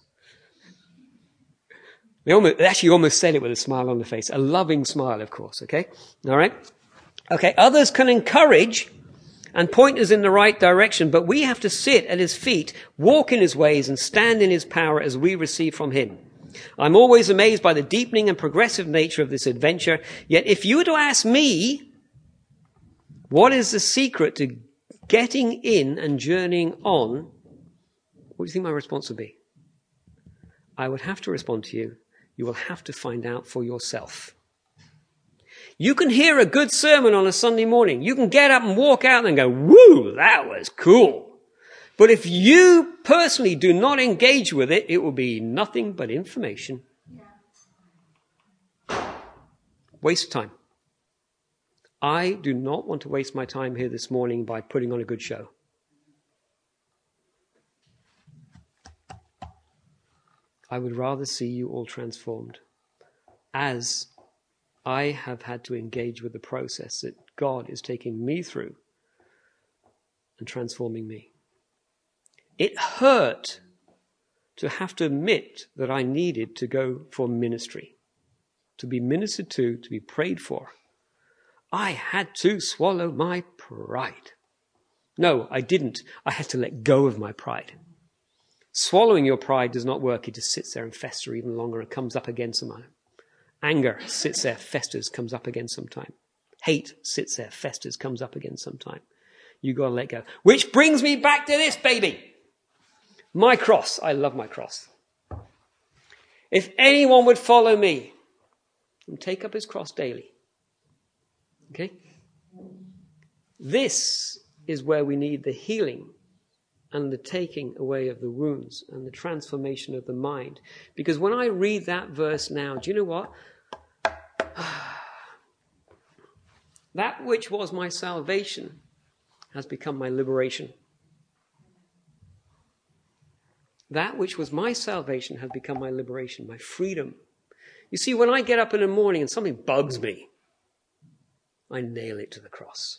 S1: They, almost, they actually almost said it with a smile on the face. A loving smile, of course, okay? All right? Okay, others can encourage and point us in the right direction, but we have to sit at his feet, walk in his ways, and stand in his power as we receive from him. I'm always amazed by the deepening and progressive nature of this adventure. Yet if you were to ask me, what is the secret to getting in and journeying on, what do you think my response would be? I would have to respond to you, you will have to find out for yourself. You can hear a good sermon on a Sunday morning. You can get up and walk out and go, woo, that was cool. But if you personally do not engage with it, it will be nothing but information. Waste of time. I do not want to waste my time here this morning by putting on a good show. I would rather see you all transformed, as I have had to engage with the process that God is taking me through and transforming me. It hurt to have to admit that I needed to go for ministry, to be ministered to, to be prayed for. I had to swallow my pride. No, I didn't. I had to let go of my pride. Swallowing your pride does not work. It just sits there and festers even longer and comes up again sometime. Anger sits there, festers, comes up again sometime. Hate sits there, festers, comes up again sometime. You got to let go. Which brings me back to this, baby. My cross. I love my cross. If anyone would follow me and take up his cross daily. Okay? This is where we need the healing and the taking away of the wounds and the transformation of the mind. Because when I read that verse now, do you know what? That which was my salvation has become my liberation. That which was my salvation has become my liberation, my freedom. You see, when I get up in the morning and something bugs me, I nail it to the cross.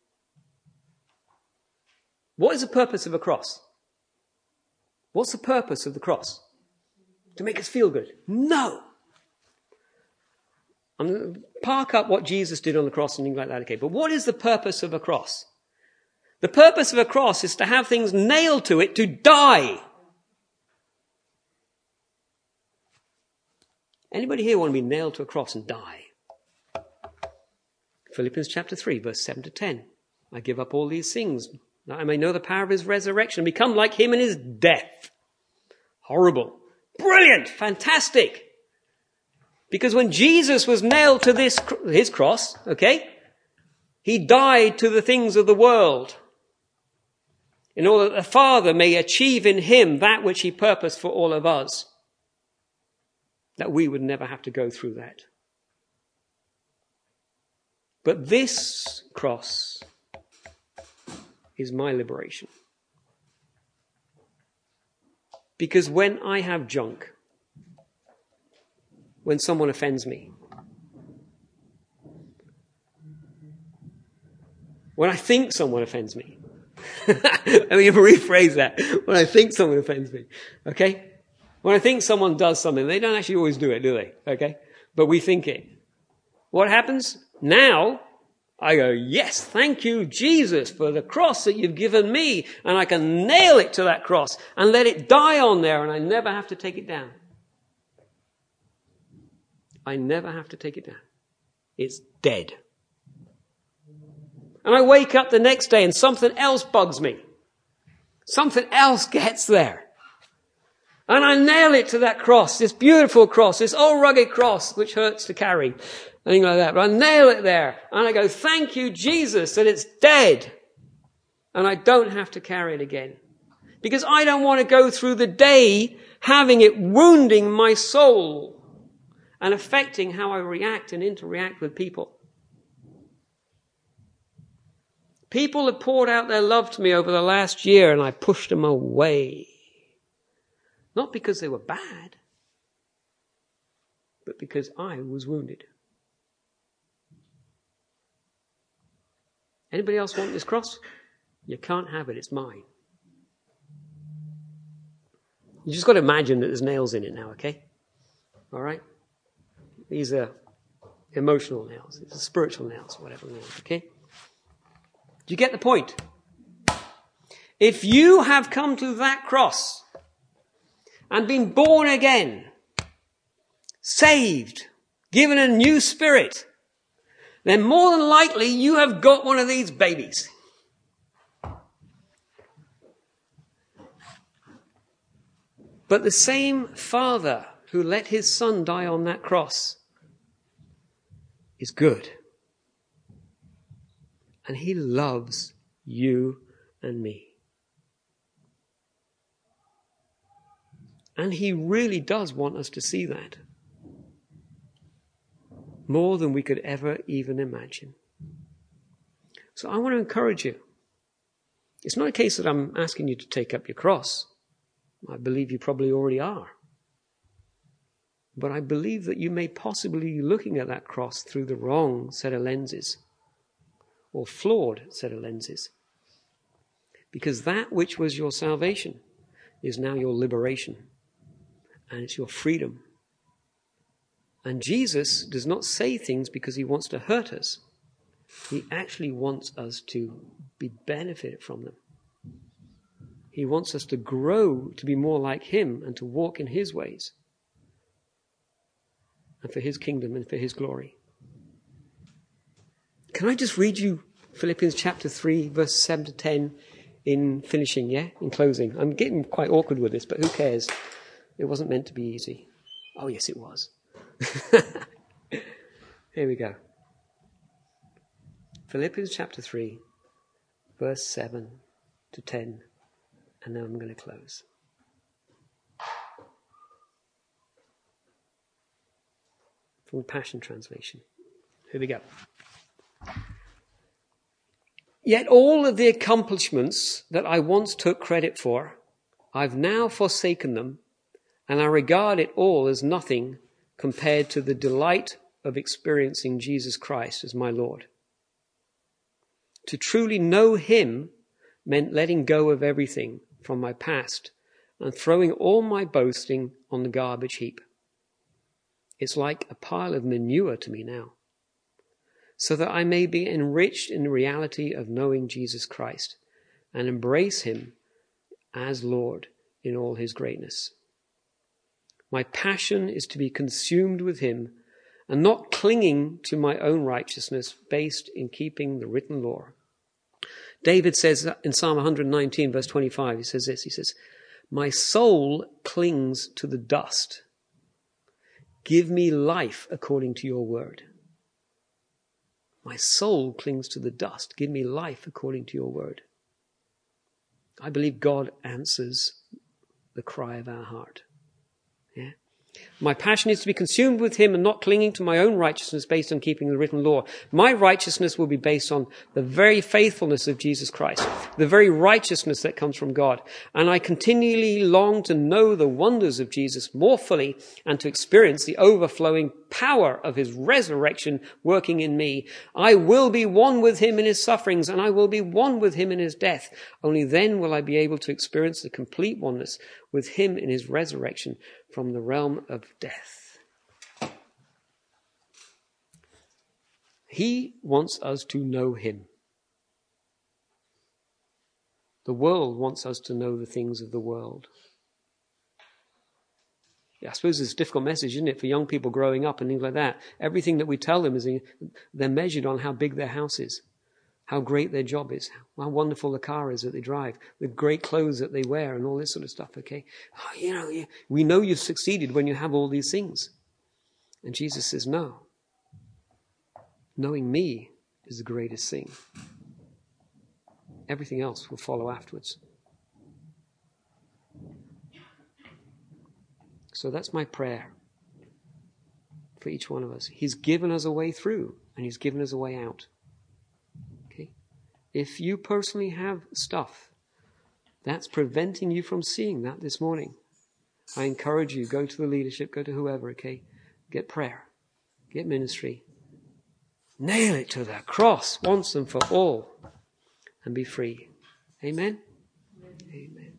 S1: What is the purpose of a cross? What's the purpose of the cross? To make us feel good? No. I'm going to park up what Jesus did on the cross and things like that, okay? But what is the purpose of a cross? The purpose of a cross is to have things nailed to it to die. Anybody here want to be nailed to a cross and die? Philippians chapter three, verse seven to ten. I give up all these things, that I may know the power of his resurrection and become like him in his death. Horrible. Brilliant. Fantastic. Because when Jesus was nailed to this, his cross, okay, he died to the things of the world in order that the Father may achieve in him that which he purposed for all of us, that we would never have to go through that. But this cross is my liberation. Because when I have junk, when someone offends me, when I think someone offends me, let me rephrase that. When I think someone offends me, okay? When I think someone does something, they don't actually always do it, do they? Okay? But we think it. What happens? Now, I go, yes, thank you, Jesus, for the cross that you've given me. And I can nail it to that cross and let it die on there and I never have to take it down. I never have to take it down. It's dead. And I wake up the next day and something else bugs me. Something else gets there. And I nail it to that cross, this beautiful cross, this old rugged cross, which hurts to carry. Anything like that. But I nail it there. And I go, thank you, Jesus, that it's dead. And I don't have to carry it again. Because I don't want to go through the day having it wounding my soul and affecting how I react and interact with people. People have poured out their love to me over the last year and I pushed them away. Not because they were bad, but because I was wounded. Anybody else want this cross? You can't have it, it's mine. You just got to imagine that there's nails in it now, okay? All right? These are emotional nails. These are spiritual nails, whatever nails, okay? Do you get the point? If you have come to that cross and been born again, saved, given a new spirit, then more than likely you have got one of these babies. But the same Father who let his Son die on that cross is good. And he loves you and me. And he really does want us to see that. More than we could ever even imagine. So I want to encourage you. It's not a case that I'm asking you to take up your cross. I believe you probably already are. But I believe that you may possibly be looking at that cross through the wrong set of lenses. Or flawed set of lenses. Because that which was your salvation is now your liberation. And it's your freedom. And Jesus does not say things because he wants to hurt us. He actually wants us to be benefited from them. He wants us to grow to be more like him and to walk in his ways. And for his kingdom and for his glory. Can I just read you Philippians chapter three, verse seven to ten in finishing, yeah? In closing. I'm getting quite awkward with this, but who cares? It wasn't meant to be easy. Oh, yes, it was. Here we go. Philippians chapter three, verse seven to ten. And then I'm going to close. From the Passion Translation. Here we go. Yet all of the accomplishments that I once took credit for, I've now forsaken them, and I regard it all as nothing compared to the delight of experiencing Jesus Christ as my Lord. To truly know him meant letting go of everything from my past and throwing all my boasting on the garbage heap. It's like a pile of manure to me now, so that I may be enriched in the reality of knowing Jesus Christ and embrace him as Lord in all his greatness. My passion is to be consumed with him and not clinging to my own righteousness based in keeping the written law. David says in Psalm one nineteen, verse twenty-five, he says this, he says, my soul clings to the dust. Give me life according to your word. My soul clings to the dust. Give me life according to your word. I believe God answers the cry of our heart. Yeah. My passion is to be consumed with him and not clinging to my own righteousness based on keeping the written law. My righteousness will be based on the very faithfulness of Jesus Christ, the very righteousness that comes from God. And I continually long to know the wonders of Jesus more fully and to experience the overflowing power of his resurrection working in me. I will be one with him in his sufferings, and I will be one with him in his death. Only then will I be able to experience the complete oneness with him in his resurrection from the realm of death. He wants us to know him. The world wants us to know the things of the world. Yeah, I suppose it's a difficult message, isn't it, for young people growing up and things like that. Everything that we tell them is they're measured on how big their house is, how great their job is, how wonderful the car is that they drive, the great clothes that they wear and all this sort of stuff, okay? Oh, you know, we know you've succeeded when you have all these things. And Jesus says, no. Knowing me is the greatest thing. Everything else will follow afterwards. So that's my prayer for each one of us. He's given us a way through and he's given us a way out. If you personally have stuff that's preventing you from seeing that this morning, I encourage you, go to the leadership, go to whoever, okay? Get prayer, get ministry. Nail it to the cross once and for all and be free. Amen? Amen.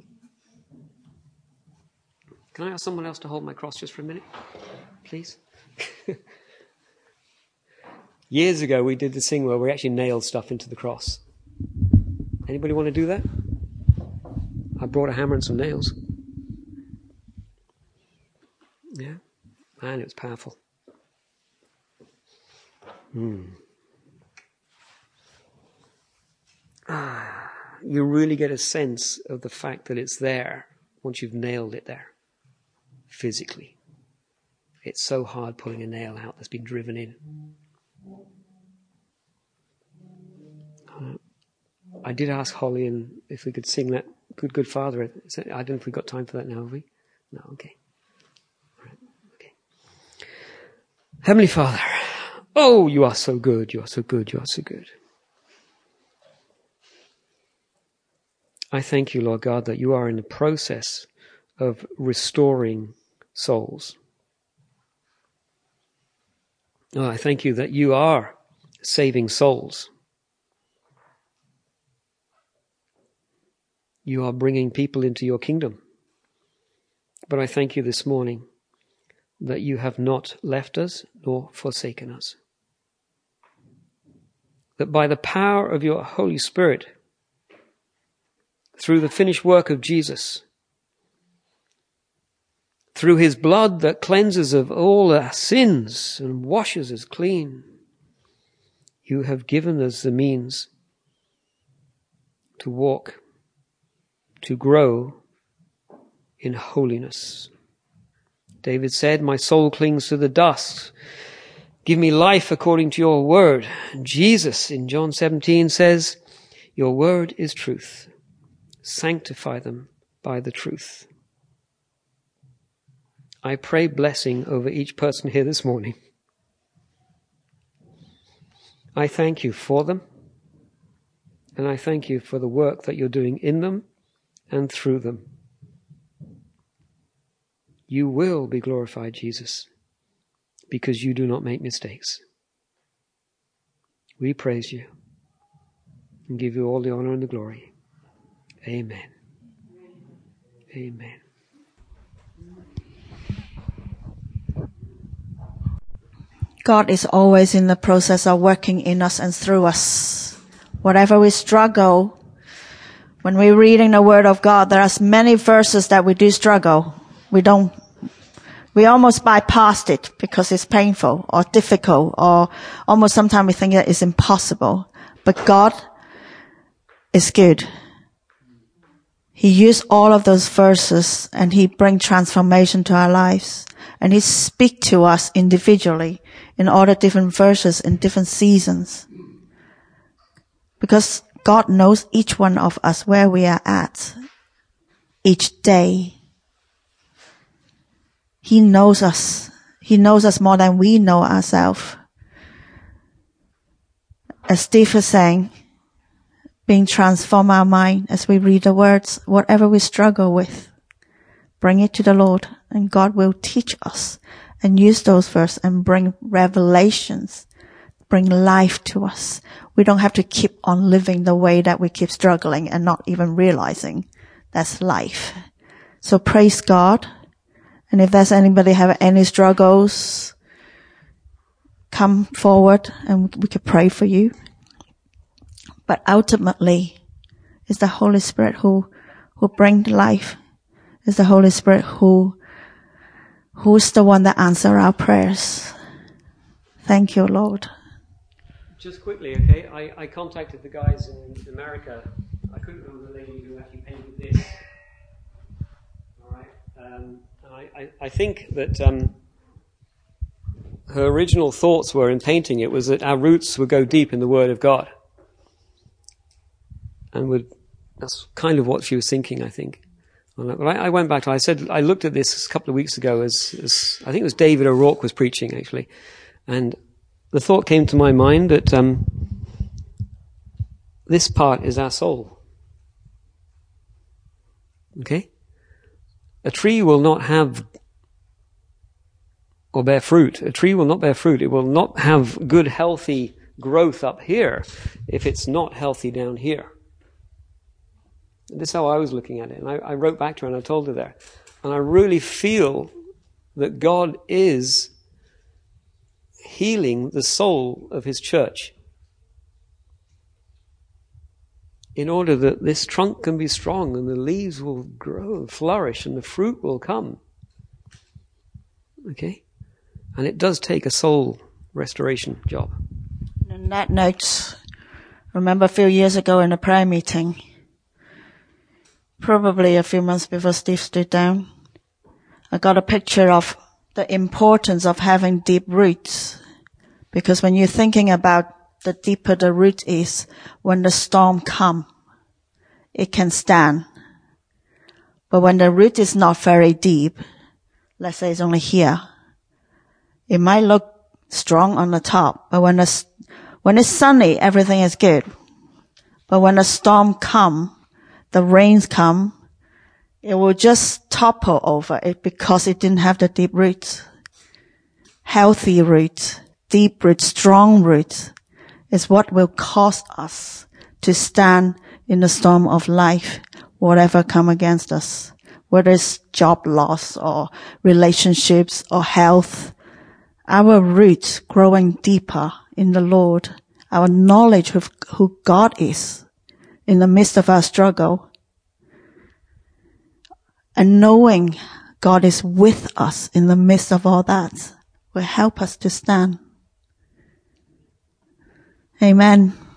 S1: Can I ask someone else to hold my cross just for a minute, please? Years ago, we did this thing where we actually nailed stuff into the cross. Anybody want to do that? I brought a hammer and some nails. Yeah, man, it was powerful. Hmm. Ah, you really get a sense of the fact that it's there once you've nailed it there, physically. It's so hard pulling a nail out that's been driven in. Uh, I did ask Holly and if we could sing that Good, Good Father. I don't know if we've got time for that now, have we? No, okay. All right, okay. Heavenly Father, oh, you are so good, you are so good, you are so good. I thank you, Lord God, that you are in the process of restoring souls. Oh, I thank you that you are saving souls. You are bringing people into your kingdom. But I thank you this morning that you have not left us nor forsaken us. That by the power of your Holy Spirit, through the finished work of Jesus, through his blood that cleanses of all our sins and washes us clean, you have given us the means to walk, to grow in holiness, David said, my soul clings to the dust. Give me life according to your word. And Jesus in John seventeen says, your word is truth. Sanctify them by the truth. I pray blessing over each person here this morning. I thank you for them. And I thank you for the work that you're doing in them and through them. You will be glorified, Jesus, because you do not make mistakes. We praise you and give you all the honor and the glory. Amen. Amen.
S3: God is always in the process of working in us and through us. Whatever we struggle, when we're reading the Word of God, there are many verses that we do struggle. We don't, we almost bypassed it because it's painful or difficult, or almost sometimes we think that it's impossible. But God is good. He used all of those verses and He brings transformation to our lives. And He speaks to us individually in all the different verses in different seasons. Because God knows each one of us where we are at each day. He knows us. He knows us more than we know ourselves. As Steve was saying, being transform our mind as we read the words, whatever we struggle with, bring it to the Lord, and God will teach us and use those verses and bring revelations, bring life to us. We don't have to keep on living the way that we keep struggling and not even realizing that's life. So praise God. And if there's anybody have any struggles, come forward and we could pray for you. But ultimately, it's the Holy Spirit who, who brings life. It's the Holy Spirit who, who's the one that answers our prayers. Thank you, Lord.
S1: Just quickly, okay, I, I contacted the guys in America. I couldn't remember the lady who actually painted this. All right. Um, I, I, I think that um, her original thoughts were in painting it was that our roots would go deep in the Word of God. And would, that's kind of what she was thinking, I think. But I, I went back to, I said, I looked at this a couple of weeks ago as, as I think it was David O'Rourke was preaching, actually. And the thought came to my mind that um, this part is our soul. Okay? A tree will not have or bear fruit. A tree will not bear fruit. It will not have good, healthy growth up here if it's not healthy down here. This is how I was looking at it. And I, I wrote back to her and I told her there. And I really feel that God is healing the soul of His church in order that this trunk can be strong and the leaves will grow and flourish and the fruit will come. Okay? And it does take a soul restoration job.
S3: On that note, remember a few years ago in a prayer meeting, probably a few months before Steve stood down, I got a picture of the importance of having deep roots. Because when you're thinking about the deeper the root is, when the storm comes, it can stand. But when the root is not very deep, let's say it's only here, it might look strong on the top, but when it's, when it's sunny, everything is good. But when the storm comes, the rains come, it will just topple over it because it didn't have the deep roots. Healthy roots, deep roots, strong roots is what will cause us to stand in the storm of life, whatever come against us, whether it's job loss or relationships or health. Our roots growing deeper in the Lord, our knowledge of who God is in the midst of our struggle, and knowing God is with us in the midst of all that will help us to stand. Amen.